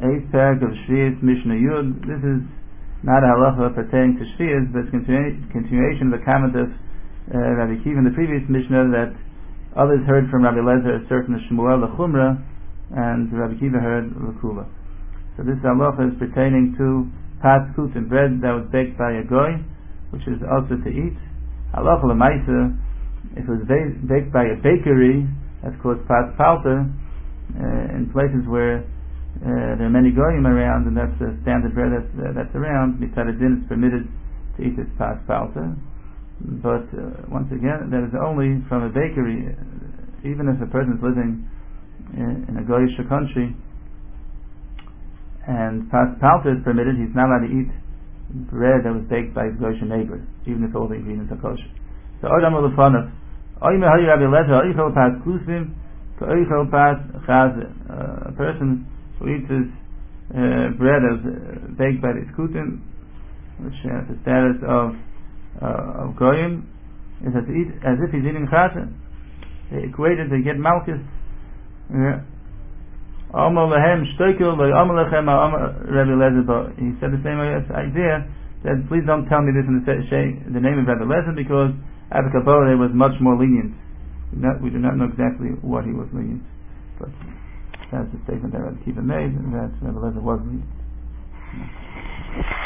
eighth parak of Shvius Mishnah Yud. This is not a halacha pertaining to Shvius, but it's continuation of the comment of Rabbi Akiva in the previous Mishnah, that others heard from Rabbi Lezer a certain Shmuel L'chumra, and Rabbi Akiva heard L'kula. So this halacha is pertaining to pas kutim, bread that was baked by a goy, which is also to eat. Halacha l'maisa, if it was baked by a bakery, that's called pas palter, in places where there are many goyim around, and that's the standard bread that's around. Mitzad Din is permitted to eat this pas palter, but once again, that is only from a bakery. Even if a person is living in a goyish country and pas palter is permitted, he's not allowed to eat bread that was baked by his goyish neighbors, even if all the ingredients are kosher. So Adam Ulafanov, a person who eats his bread as baked by the skutim, which has the status of goyim, is as if he's eating chasa. They equated to get malchus. He said the same idea, that please don't tell me this in the name of Rabbi Lezer, because Abba Kabbalah was much more lenient. We do not know exactly what he was lenient, but that's the statement that Rabbi Akiva made, that Rabbi Lezer was lenient.